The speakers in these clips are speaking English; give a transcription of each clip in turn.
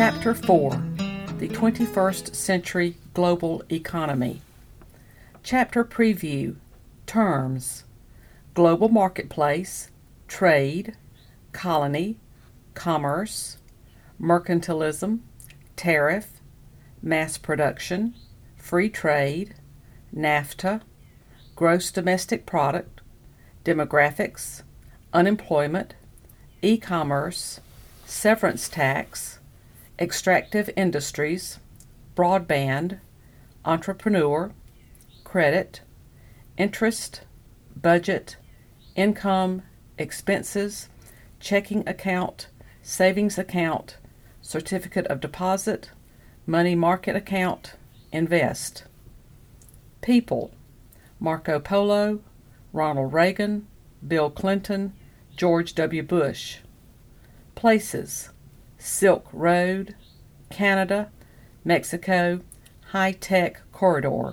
Chapter 4, The 21st Century Global Economy. Chapter Preview, Terms, Global Marketplace, Trade, Colony, Commerce, Mercantilism, Tariff, Mass Production, Free Trade, NAFTA, Gross Domestic Product, Demographics, Unemployment, E-commerce, Severance Tax, Extractive Industries, Broadband, Entrepreneur, Credit, Interest, Budget, Income, Expenses, Checking Account, Savings Account, Certificate of Deposit, Money Market Account, Invest. People: Marco Polo, Ronald Reagan, Bill Clinton, George W. Bush. Places: Silk Road, Canada, Mexico, High-Tech Corridor.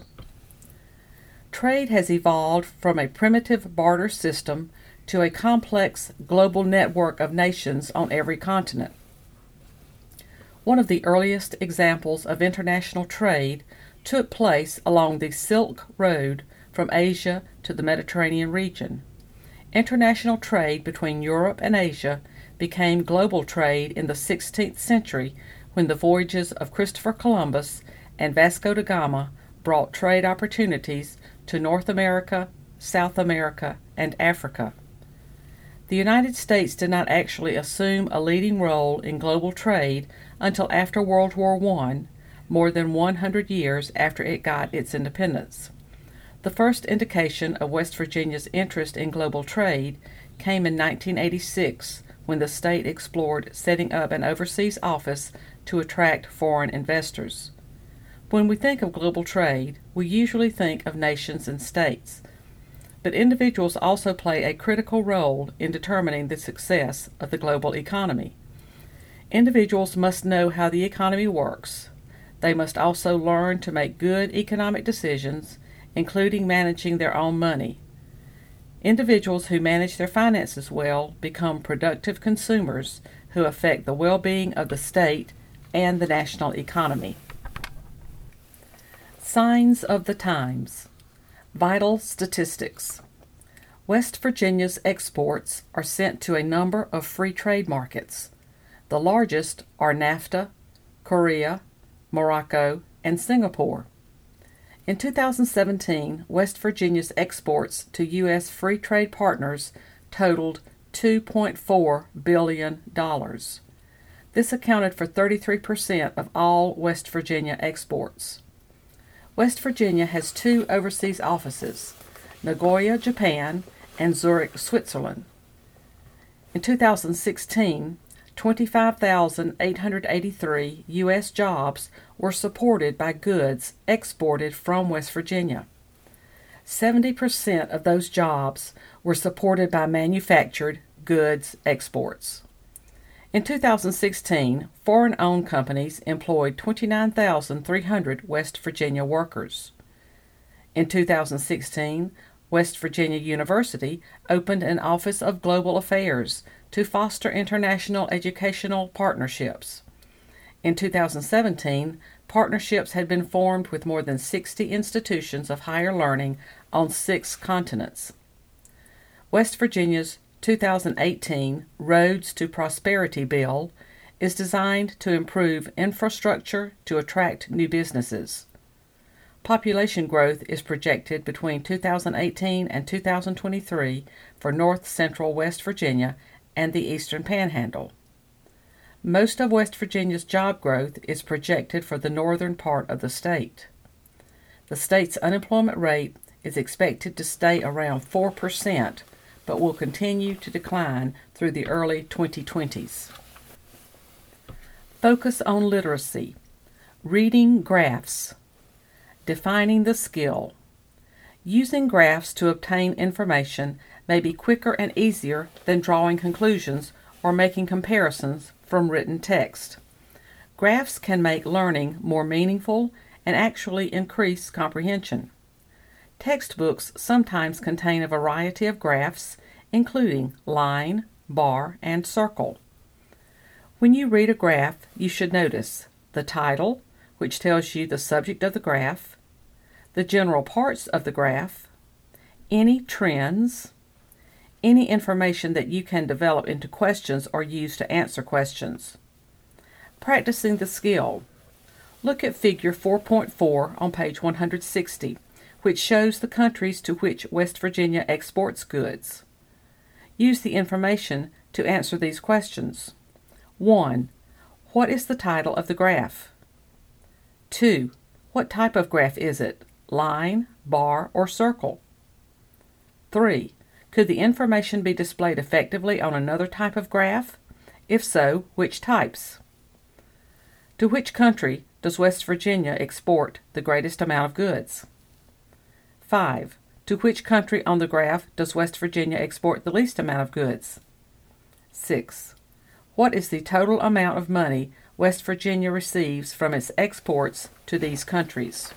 Trade has evolved from a primitive barter system to a complex global network of nations on every continent. One of the earliest examples of international trade took place along the Silk Road from Asia to the Mediterranean region. International trade between Europe and Asia became global trade in the 16th century when the voyages of Christopher Columbus and Vasco da Gama brought trade opportunities to North America, South America, and Africa. The United States did not actually assume a leading role in global trade until after World War I, more than 100 years after it got its independence. The first indication of West Virginia's interest in global trade came in 1986 when the state explored setting up an overseas office to attract foreign investors. When we think of global trade, we usually think of nations and states, but individuals also play a critical role in determining the success of the global economy. Individuals must know how the economy works. They must also learn to make good economic decisions, including managing their own money. Individuals who manage their finances well become productive consumers who affect the well-being of the state and the national economy. Signs of the times. Vital statistics. West Virginia's exports are sent to a number of free trade markets. The largest are NAFTA, Korea, Morocco, and Singapore. In 2017, West Virginia's exports to U.S. free trade partners totaled $2.4 billion. This accounted for 33% of all West Virginia exports. West Virginia has two overseas offices, Nagoya, Japan, and Zurich, Switzerland. In 2016, 25,883 U.S. jobs were supported by goods exported from West Virginia. 70% of those jobs were supported by manufactured goods exports. In 2016, foreign-owned companies employed 29,300 West Virginia workers. In 2016, West Virginia University opened an Office of Global Affairs to foster international educational partnerships. In 2017, partnerships had been formed with more than 60 institutions of higher learning on 6 continents. West Virginia's 2018 Roads to Prosperity Bill is designed to improve infrastructure to attract new businesses. Population growth is projected between 2018 and 2023 for north central West Virginia and the Eastern Panhandle. Most of West Virginia's job growth is projected for the northern part of the state. The state's unemployment rate is expected to stay around 4%, but will continue to decline through the early 2020s. Focus on literacy. Reading graphs. Defining the skill. Using graphs to obtain information may be quicker and easier than drawing conclusions or making comparisons from written text. Graphs can make learning more meaningful and actually increase comprehension. Textbooks sometimes contain a variety of graphs, including line, bar, and circle. When you read a graph, you should notice the title, which tells you the subject of the graph, the general parts of the graph, any trends, any information that you can develop into questions or use to answer questions. Practicing the skill. Look at figure 4.4 on page 160, which shows the countries to which West Virginia exports goods. Use the information to answer these questions. 1. What is the title of the graph? 2. What type of graph is it? Line, bar, or circle? 3. Could the information be displayed effectively on another type of graph? If so, which types? To which country does West Virginia export the greatest amount of goods? 5. To which country on the graph does West Virginia export the least amount of goods? 6. What is the total amount of money West Virginia receives from its exports to these countries?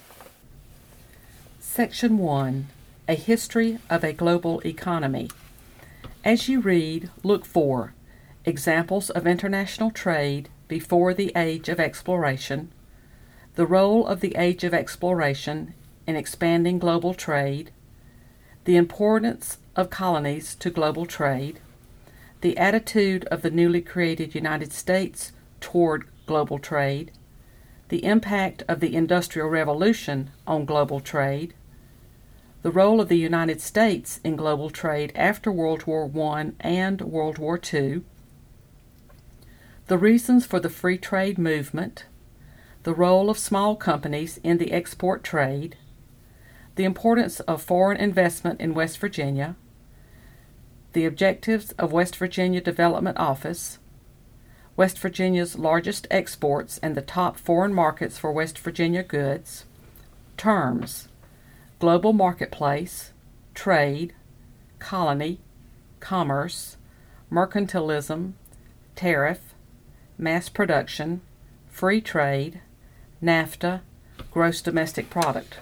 Section 1. A History of a Global Economy. As you read, look for examples of international trade before the Age of Exploration, the role of the Age of Exploration in expanding global trade, the importance of colonies to global trade, the attitude of the newly created United States toward global trade, the impact of the Industrial Revolution on global trade, the role of the United States in global trade after World War I and World War II, the reasons for the free trade movement, the role of small companies in the export trade, the importance of foreign investment in West Virginia, the objectives of West Virginia Development Office, West Virginia's largest exports and the top foreign markets for West Virginia goods, terms, global marketplace, trade, colony, commerce, mercantilism, tariff, mass production, free trade, NAFTA, gross domestic product.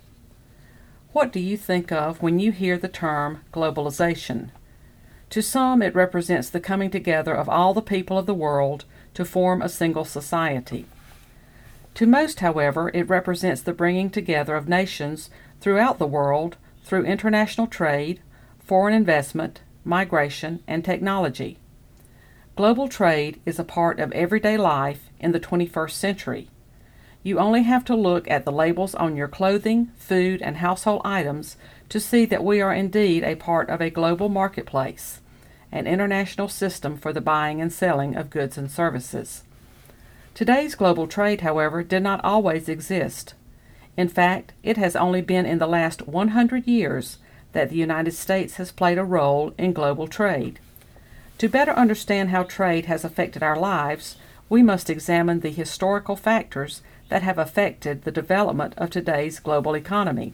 What do you think of when you hear the term globalization? To some, it represents the coming together of all the people of the world to form a single society. To most, however, it represents the bringing together of nations throughout the world through international trade, foreign investment, migration, and technology. Global trade is a part of everyday life in the 21st century. You only have to look at the labels on your clothing, food, and household items to see that we are indeed a part of a global marketplace, an international system for the buying and selling of goods and services. Today's global trade, however, did not always exist. In fact, it has only been in the last 100 years that the United States has played a role in global trade. To better understand how trade has affected our lives, we must examine the historical factors that have affected the development of today's global economy.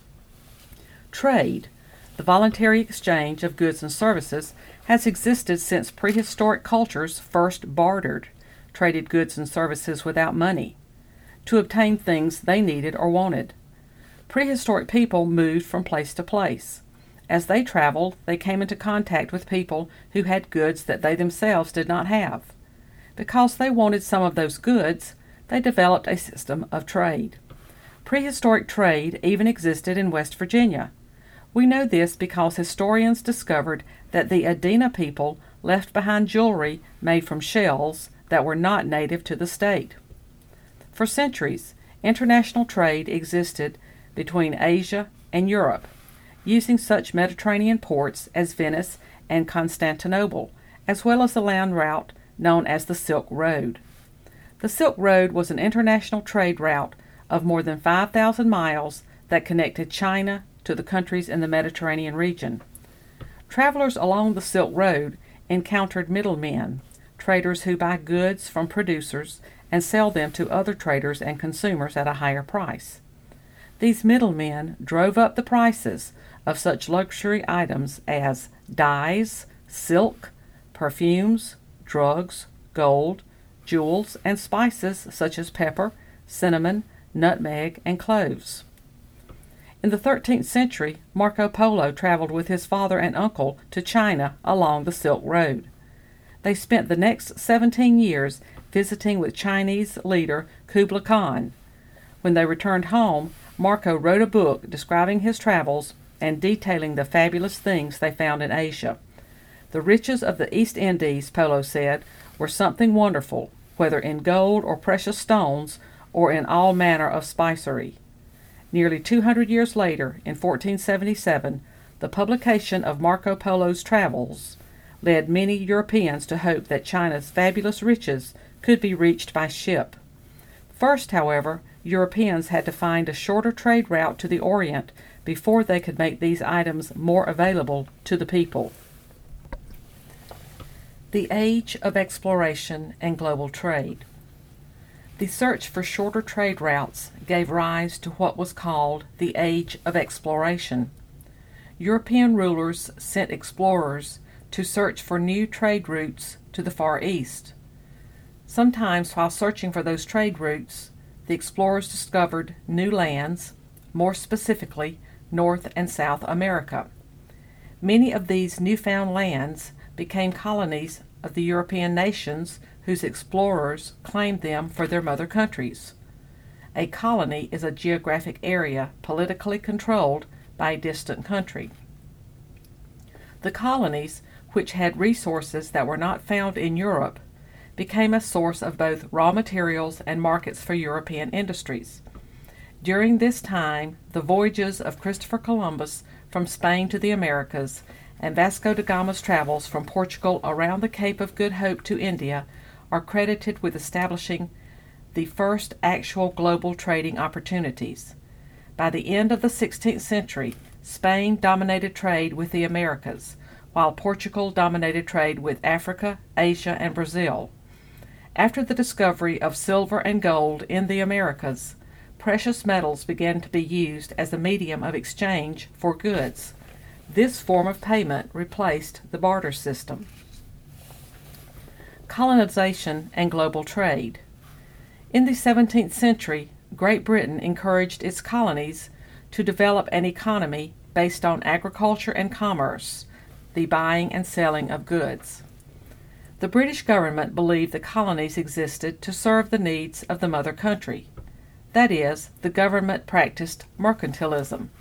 Trade, the voluntary exchange of goods and services, has existed since prehistoric cultures first bartered, traded goods and services without money, to obtain things they needed or wanted. Prehistoric people moved from place to place. As they traveled, they came into contact with people who had goods that they themselves did not have. Because they wanted some of those goods, they developed a system of trade. Prehistoric trade even existed in West Virginia. We know this because historians discovered that the Adena people left behind jewelry made from shells that were not native to the state. For centuries, international trade existed between Asia and Europe, using such Mediterranean ports as Venice and Constantinople, as well as the land route known as the Silk Road. The Silk Road was an international trade route of more than 5,000 miles that connected China to the countries in the Mediterranean region. Travelers along the Silk Road encountered middlemen, traders who buy goods from producers and sell them to other traders and consumers at a higher price. These middlemen drove up the prices of such luxury items as dyes, silk, perfumes, drugs, gold, jewels, and spices such as pepper, cinnamon, nutmeg, and cloves. In the 13th century, Marco Polo traveled with his father and uncle to China along the Silk Road. They spent the next 17 years visiting with Chinese leader Kublai Khan. When they returned home, Marco wrote a book describing his travels and detailing the fabulous things they found in Asia. The riches of the East Indies, Polo said, were something wonderful, whether in gold or precious stones or in all manner of spicery. Nearly 200 years later, in 1477, the publication of Marco Polo's travels led many Europeans to hope that China's fabulous riches could be reached by ship. First, however, Europeans had to find a shorter trade route to the Orient before they could make these items more available to the people. The Age of Exploration and Global Trade. The search for shorter trade routes gave rise to what was called the Age of Exploration. European rulers sent explorers to search for new trade routes to the Far East. Sometimes while searching for those trade routes, the explorers discovered new lands, more specifically North and South America. Many of these newfound lands became colonies of the European nations whose explorers claimed them for their mother countries. A colony is a geographic area politically controlled by a distant country. The colonies, which had resources that were not found in Europe, became a source of both raw materials and markets for European industries. During this time, the voyages of Christopher Columbus from Spain to the Americas and Vasco da Gama's travels from Portugal around the Cape of Good Hope to India are credited with establishing the first actual global trading opportunities. By the end of the 16th century, Spain dominated trade with the Americas, while Portugal dominated trade with Africa, Asia, and Brazil. After the discovery of silver and gold in the Americas, precious metals began to be used as a medium of exchange for goods. This form of payment replaced the barter system. Colonization and global trade. In the 17th century, Great Britain encouraged its colonies to develop an economy based on agriculture and commerce, the buying and selling of goods. The British government believed the colonies existed to serve the needs of the mother country. That is, the government practiced mercantilism.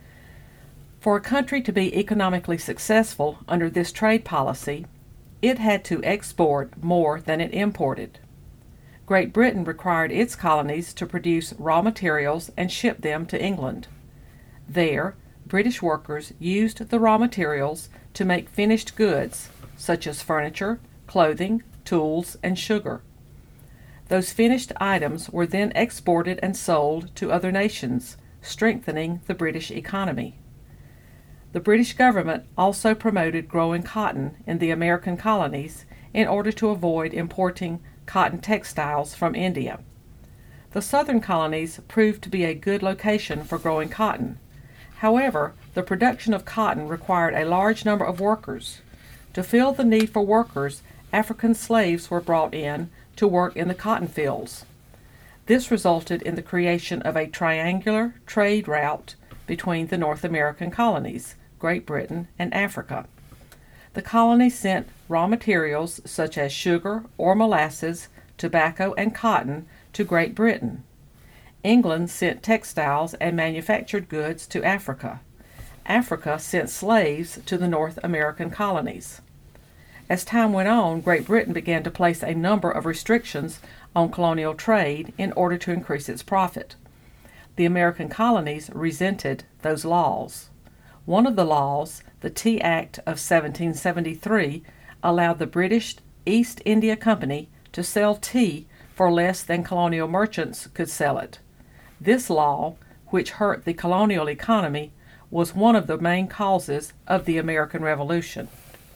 For a country to be economically successful under this trade policy, it had to export more than it imported. Great Britain required its colonies to produce raw materials and ship them to England. There, British workers used the raw materials to make finished goods, such as furniture, clothing, tools, and sugar. Those finished items were then exported and sold to other nations, strengthening the British economy. The British government also promoted growing cotton in the American colonies in order to avoid importing cotton textiles from India. The southern colonies proved to be a good location for growing cotton. However, the production of cotton required a large number of workers. To fill the need for workers, African slaves were brought in to work in the cotton fields. This resulted in the creation of a triangular trade route between the North American colonies, Great Britain, and Africa. The colonies sent raw materials such as sugar or molasses, tobacco, and cotton to Great Britain. England sent textiles and manufactured goods to Africa. Africa sent slaves to the North American colonies. As time went on, Great Britain began to place a number of restrictions on colonial trade in order to increase its profit. The American colonies resented those laws. One of the laws, the Tea Act of 1773, allowed the British East India Company to sell tea for less than colonial merchants could sell it. This law, which hurt the colonial economy, was one of the main causes of the American Revolution.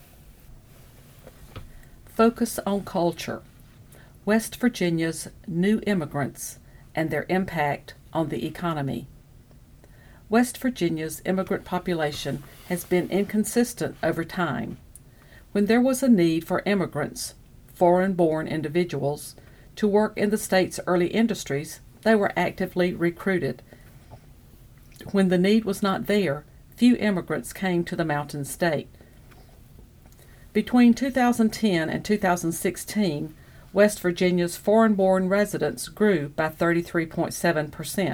Focus on culture. West Virginia's new immigrants and their impact on the economy. West Virginia's immigrant population has been inconsistent over time. When there was a need for immigrants, foreign-born individuals, to work in the state's early industries, they were actively recruited. When the need was not there, few immigrants came to the Mountain State. Between 2010 and 2016, West Virginia's foreign-born residents grew by 33.7%.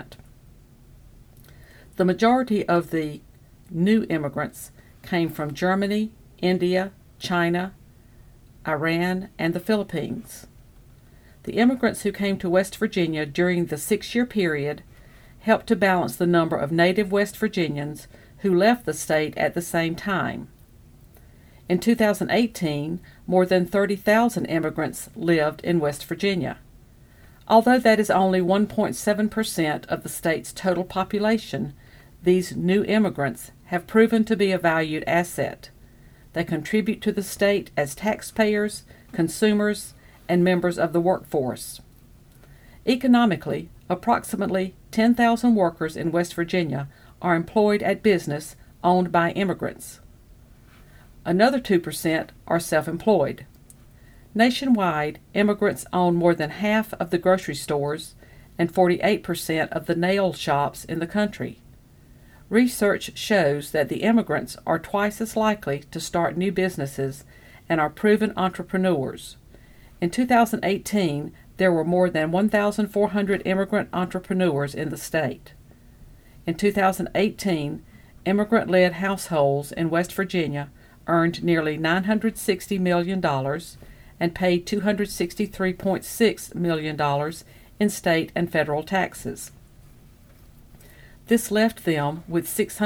The majority of the new immigrants came from Germany, India, China, Iran, and the Philippines. The immigrants who came to West Virginia during the 6-year period helped to balance the number of native West Virginians who left the state at the same time. In 2018, more than 30,000 immigrants lived in West Virginia. Although that is only 1.7% of the state's total population, these new immigrants have proven to be a valued asset. They contribute to the state as taxpayers, consumers, and members of the workforce. Economically, approximately 10,000 workers in West Virginia are employed at business owned by immigrants. Another 2% are self-employed. Nationwide, immigrants own more than half of the grocery stores and 48% of the nail shops in the country. Research shows that the immigrants are twice as likely to start new businesses and are proven entrepreneurs. In 2018, there were more than 1,400 immigrant entrepreneurs in the state. In 2018, immigrant-led households in West Virginia earned nearly $960 million and paid $263.6 million in state and federal taxes. This left them with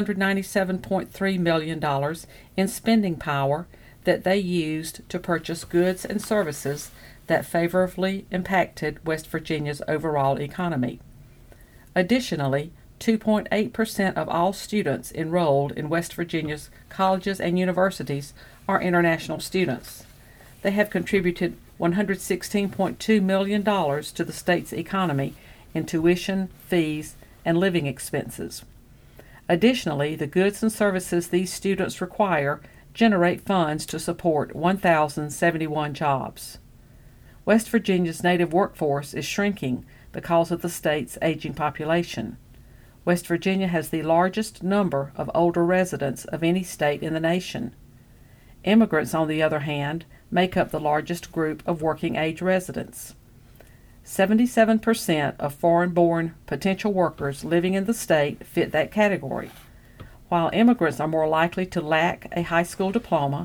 $697.3 million in spending power that they used to purchase goods and services that favorably impacted West Virginia's overall economy. Additionally, 2.8% of all students enrolled in West Virginia's colleges and universities are international students. They have contributed $116.2 million to the state's economy in tuition, fees, and living expenses. Additionally, the goods and services these students require generate funds to support 1,071 jobs. West Virginia's native workforce is shrinking because of the state's aging population. West Virginia has the largest number of older residents of any state in the nation. Immigrants, on the other hand, make up the largest group of working-age residents. 77% of foreign-born potential workers living in the state fit that category. While immigrants are more likely to lack a high school diploma,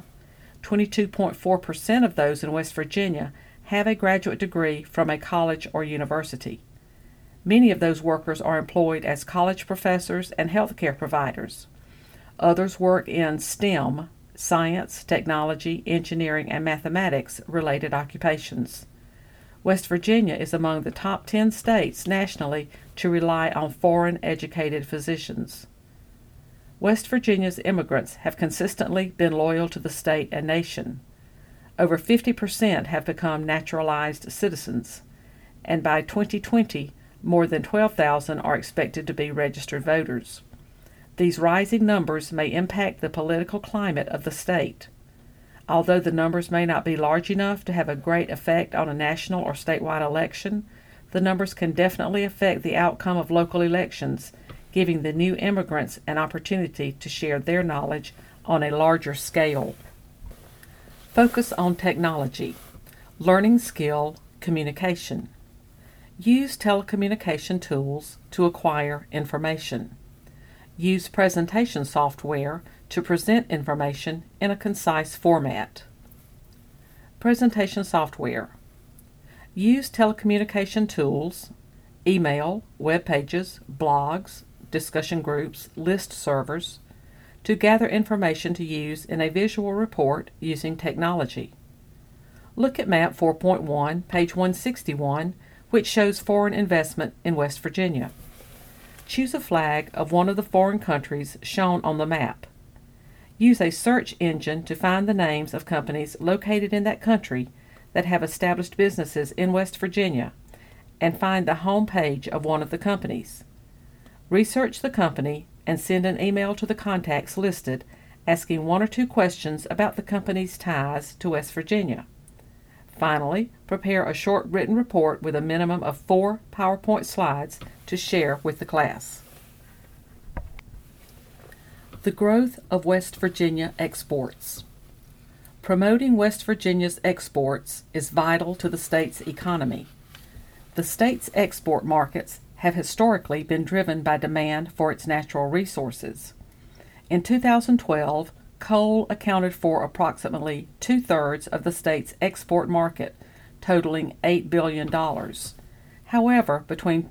22.4% of those in West Virginia have a graduate degree from a college or university. Many of those workers are employed as college professors and healthcare providers. Others work in STEM, science, technology, engineering, and mathematics-related occupations. West Virginia is among the top 10 states nationally to rely on foreign-educated physicians. West Virginia's immigrants have consistently been loyal to the state and nation. Over 50% have become naturalized citizens, and by 2020, more than 12,000 are expected to be registered voters. These rising numbers may impact the political climate of the state. Although the numbers may not be large enough to have a great effect on a national or statewide election, the numbers can definitely affect the outcome of local elections, giving the new immigrants an opportunity to share their knowledge on a larger scale. Focus on technology. Learning skill, communication. Use telecommunication tools to acquire information. Use presentation software to present information in a concise format. Presentation software. Use telecommunication tools, email, web pages, blogs, discussion groups, list servers, to gather information to use in a visual report using technology. Look at Map 4.1, page 161, which shows foreign investment in West Virginia. Choose a flag of one of the foreign countries shown on the map. Use a search engine to find the names of companies located in that country that have established businesses in West Virginia and find the home page of one of the companies. Research the company and send an email to the contacts listed asking 1 or 2 questions about the company's ties to West Virginia. Finally, prepare a short written report with a minimum of 4 PowerPoint slides to share with the class. The growth of West Virginia exports. Promoting West Virginia's exports is vital to the state's economy. The state's export markets have historically been driven by demand for its natural resources. In 2012, coal accounted for approximately two-thirds of the state's export market, totaling $8 billion. However, between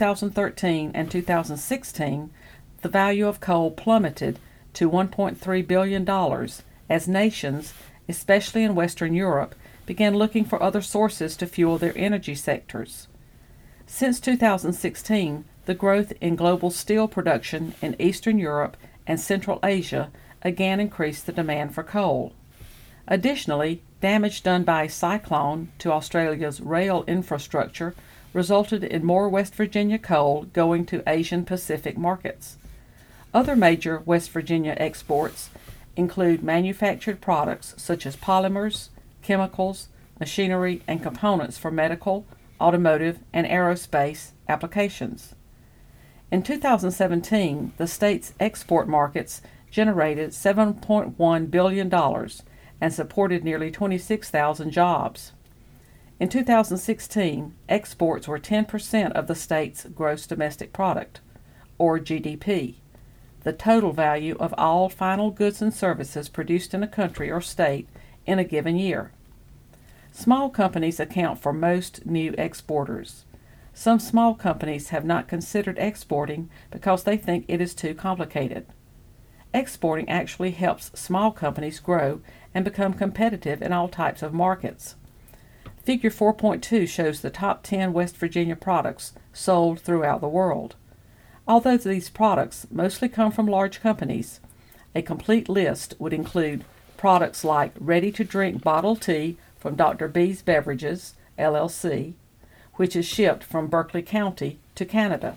2013 and 2016, the value of coal plummeted to $1.3 billion as nations, especially in Western Europe, began looking for other sources to fuel their energy sectors. Since 2016, the growth in global steel production in Eastern Europe and Central Asia again increased the demand for coal. Additionally, damage done by a cyclone to Australia's rail infrastructure resulted in more West Virginia coal going to Asian Pacific markets. Other major West Virginia exports include manufactured products such as polymers, chemicals, machinery, and components for medical, automotive, and aerospace applications. In 2017, the state's export markets generated $7.1 billion and supported nearly 26,000 jobs. In 2016, exports were 10% of the state's gross domestic product, or GDP, the total value of all final goods and services produced in a country or state in a given year. Small companies account for most new exporters. Some small companies have not considered exporting because they think it is too complicated. Exporting actually helps small companies grow and become competitive in all types of markets. Figure 4.2 shows the top 10 West Virginia products sold throughout the world. Although these products mostly come from large companies, a complete list would include products like ready-to-drink bottled tea from Dr. B's Beverages, LLC, which is shipped from Berkeley County to Canada.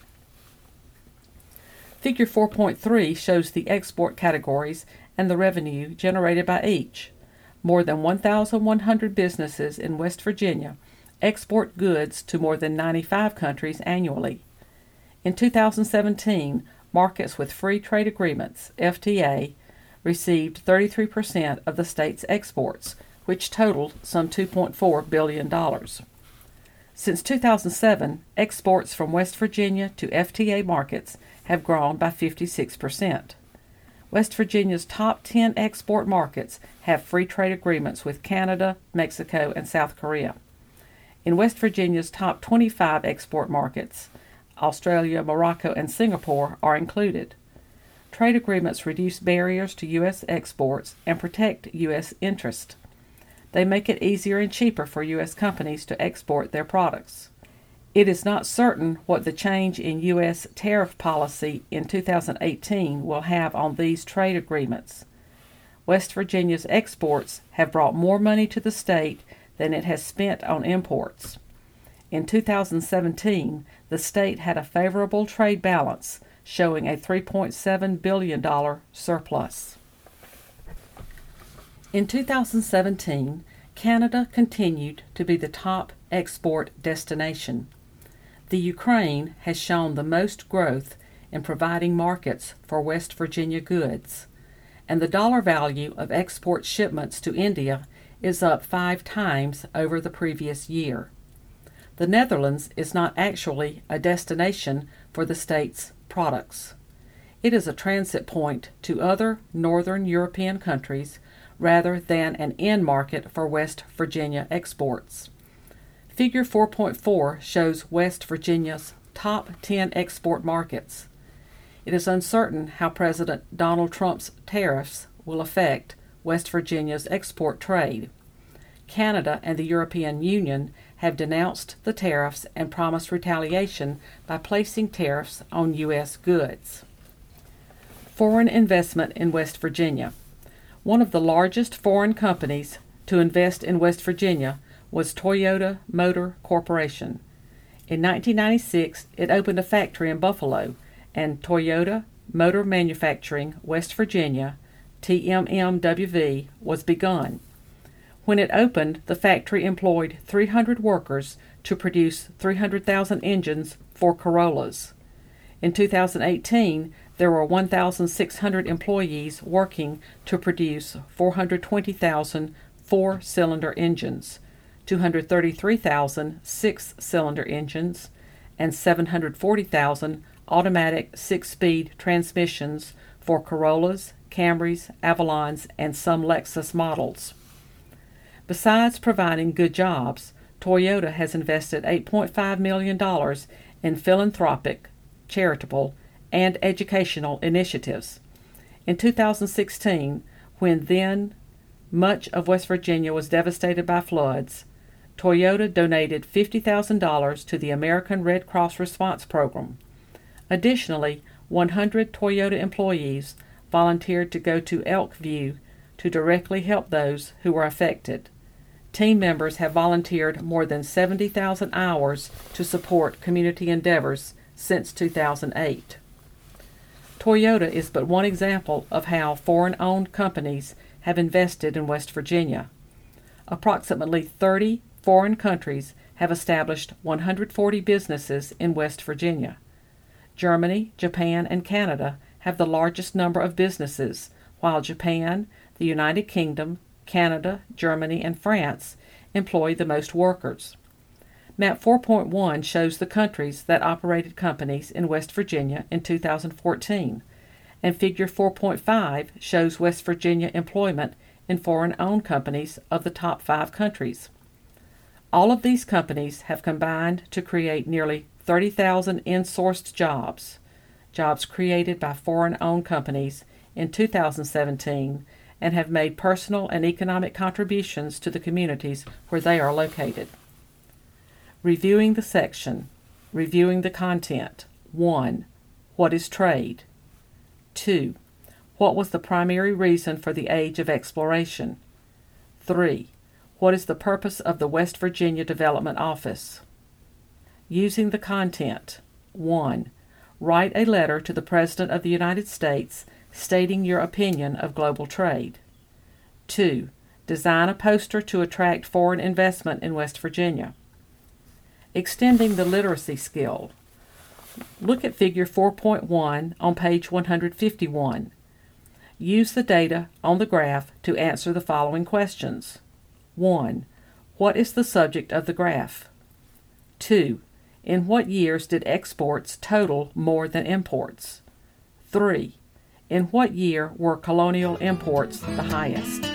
Figure 4.3 shows the export categories and the revenue generated by each. More than 1,100 businesses in West Virginia export goods to more than 95 countries annually. In 2017, markets with free trade agreements, FTA, received 33% of the state's exports, which totaled some $2.4 billion. Since 2007, exports from West Virginia to FTA markets have grown by 56%. West Virginia's top 10 export markets have free trade agreements with Canada, Mexico, and South Korea. In West Virginia's top 25 export markets, Australia, Morocco, and Singapore are included. Trade agreements reduce barriers to U.S. exports and protect U.S. interests. They make it easier and cheaper for U.S. companies to export their products. It is not certain what the change in U.S. tariff policy in 2018 will have on these trade agreements. West Virginia's exports have brought more money to the state than it has spent on imports. In 2017, the state had a favorable trade balance, showing a $3.7 billion surplus. In 2017, Canada continued to be the top export destination. The Ukraine has shown the most growth in providing markets for West Virginia goods, and the dollar value of export shipments to India is up 5 times over the previous year. The Netherlands is not actually a destination for the state's products. It is a transit point to other northern European countries rather than an end market for West Virginia exports. Figure 4.4 shows West Virginia's top 10 export markets. It is uncertain how President Donald Trump's tariffs will affect West Virginia's export trade. Canada and the European Union have denounced the tariffs and promised retaliation by placing tariffs on U.S. goods. Foreign investment in West Virginia. One of the largest foreign companies to invest in West Virginia was Toyota Motor Corporation. In 1996, it opened a factory in Buffalo, and Toyota Motor Manufacturing West Virginia, TMMWV, was begun. When it opened, the factory employed 300 workers to produce 300,000 engines for Corollas. In 2018, There were 1,600 employees working to produce 420,000 four-cylinder engines, 233,000 six-cylinder engines, and 740,000 automatic six-speed transmissions for Corollas, Camrys, Avalons, and some Lexus models. Besides providing good jobs, Toyota has invested $8.5 million in philanthropic, charitable, and educational initiatives. In 2016, when then much of West Virginia was devastated by floods, Toyota donated $50,000 to the American Red Cross Response Program. Additionally, 100 Toyota employees volunteered to go to Elkview to directly help those who were affected. Team members have volunteered more than 70,000 hours to support community endeavors since 2008. Toyota is but one example of how foreign-owned companies have invested in West Virginia. Approximately 30 foreign countries have established 140 businesses in West Virginia. Germany, Japan, and Canada have the largest number of businesses, while Japan, the United Kingdom, Canada, Germany, and France employ the most workers. Map 4.1 shows the countries that operated companies in West Virginia in 2014, and Figure 4.5 shows West Virginia employment in foreign-owned companies of the top 5 countries. All of these companies have combined to create nearly 30,000 in-sourced jobs created by foreign-owned companies in 2017, and have made personal and economic contributions to the communities where they are located. Reviewing the section. Reviewing the content. 1. What is trade? 2. What was the primary reason for the Age of Exploration? 3. What is the purpose of the West Virginia Development Office? Using the content. 1. Write a letter to the President of the United States stating your opinion of global trade. 2. Design a poster to attract foreign investment in West Virginia. Extending the literacy skill. Look at Figure 4.1 on page 151. Use the data on the graph to answer the following questions. 1. What is the subject of the graph? 2. In what years did exports total more than imports? 3. In what year were colonial imports the highest?